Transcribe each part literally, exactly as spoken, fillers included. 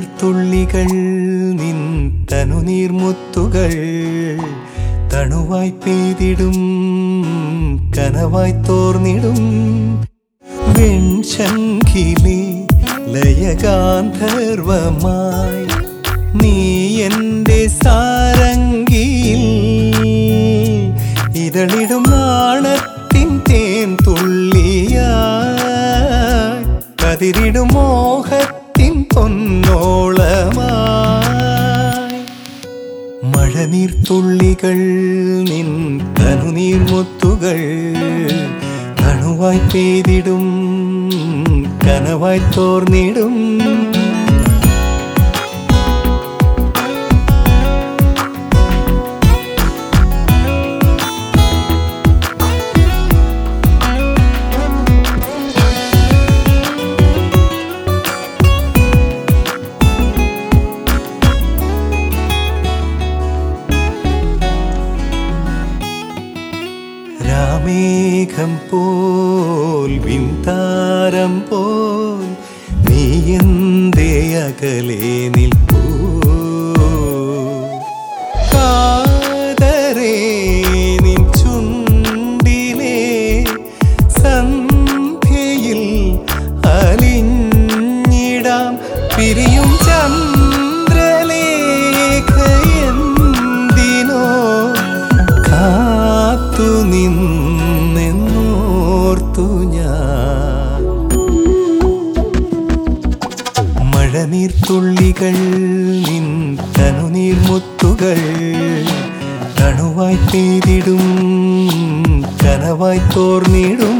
മഴനീർത്തുള്ളികൾ നിൻ തനുനീർമുത്തുകൾ തണുവായി പെയ്തിടും കനവായി തോർന്നിടും വെൺശംഖിലെ ലയഗാന്ധർവമായി നീ എൻ്റെ സാരംഗിയിൽ ഇതളിടും നാണത്തിൻ തേൻ തുള്ളിയായി കതിരിടും മോഹത്തിൻ പൊന്നോളമായി മഴനീർത്തുള്ളികൾ നിൻ തനുനീർമുത്തുകൾ തണുവായി പെയ്തിടും കനവായി തോർന്നിടും രാമേഘം പോൽ വിൺതാരം പോൽ നീ എന്തേ അകലെ നിൽപ്പൂ കാതരേ നിൻ ചുണ്ടിലെ സന്ധ്യയിൽ അലിഞ്ഞിടാം പിരിയും ചന്ദ്രലേഖ എന്തിനോ കാത്തു നിന്നോർത്തു ഞാൻ മഴനീർത്തുള്ളികൾ നിൻ തനുനീർമുത്തുകൾ തണുവായി പെയ്തിടും കനവായി തോർന്നിടും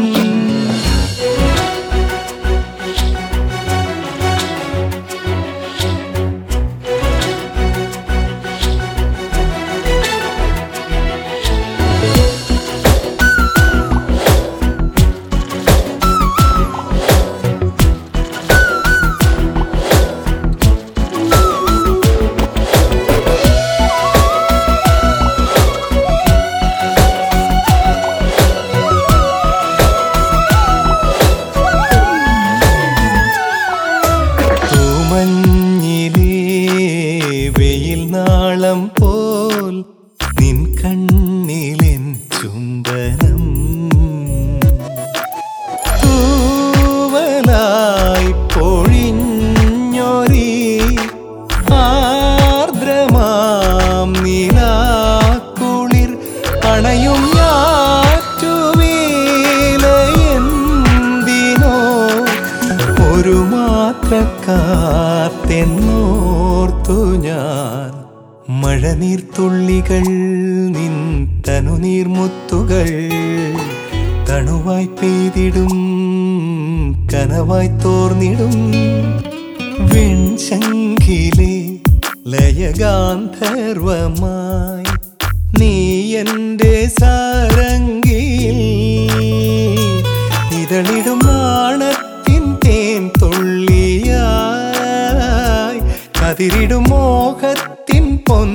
വെയിൽ നാളം പോൽ നിൻ കണ്ണിലെൻ ചുംബനം തൂവലായി പൊഴിഞ്ഞൊരി ആർദ്രമാം നിലാക്കുളിർ അണയും ഞാറ്റുവേലയെന്തിനോ ഒരു മാത്രക്കാത്തെന്നോർത്തു ഞാൻ മഴനീർത്തുള്ളികൾ നിൻ തനുനീർമുത്തുകൾ തണുവായി പെയ്തിടും കനവായി തോർന്നിടും വെൺശംഖിലെ ലയഗാന്ധർവമായി നീ എൻ്റെ സാരംഗിയിൽ ഇതളിടും നാണത്തിൻ തേൻ തുള്ളിയായി കതിരിടും മോഹത്തിൻ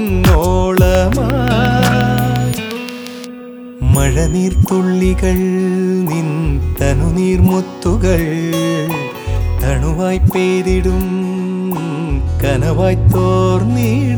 പൊന്നോളമായി മഴനീർത്തുള്ളികൾ നിൻ തനുനീർമുത്തുകൾ തണുവായി പെയ്തിടും കനവായി തോർന്നിടും